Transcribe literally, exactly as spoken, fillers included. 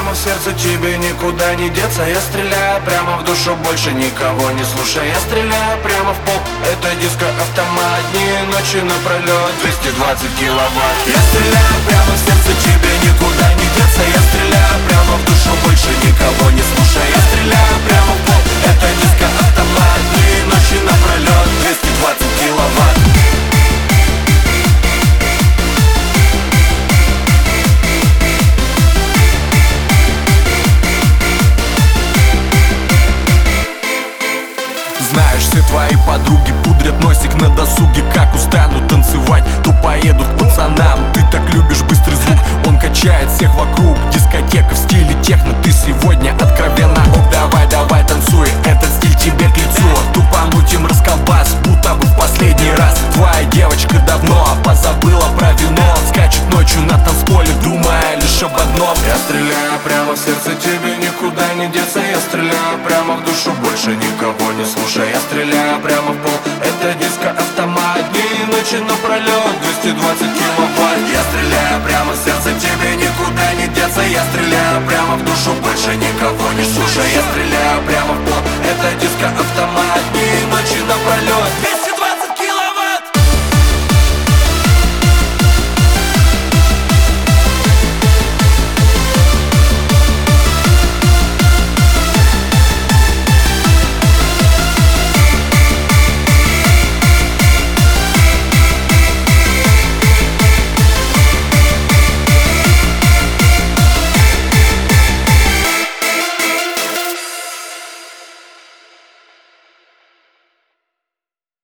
прямо в сердце, тебе никуда не деться. Я стреляю прямо в душу, больше никого не слушая. Я стреляю прямо в пол, это диско-автомат. Дни и ночи напролет, двести двадцать киловатт. Я стреляю прямо в сердце, тебе никуда не деться. Я стреляю прямо в душу, больше никого не слушая. Я стреляю прямо в пол, это диско-автомат. Дни и ночи напролет, двести двадцать киловатт. Знаешь, все твои подруги пудрят носик на досуге. Как устанут танцевать, то поедут к пацанам. Ты так любишь быстрый звук, он качает всех вокруг. Дискотека в стиле техно, ты сегодня откровенно. Оп, давай, давай, танцуй, этот стиль тебе к лицу. Тупо мутим расколбас, будто бы в последний раз. Твоя девочка давно позабыла про вино. Скачет ночью на танцполе, думая лишь об одном. Я стреляю прямо в сердце, тебе никуда не деться. Я стреляю прямо в душу, больше никого не слушай. Я стреляю прямо в пол, это диско-автомат. Дни и ночи напролет, двести двадцать киловатт. Я стреляю прямо в сердце, тебе никуда не деться. Я стреляю прямо в душу, больше никого не слушай. Я стреляю прямо в пол, это диско-автомат.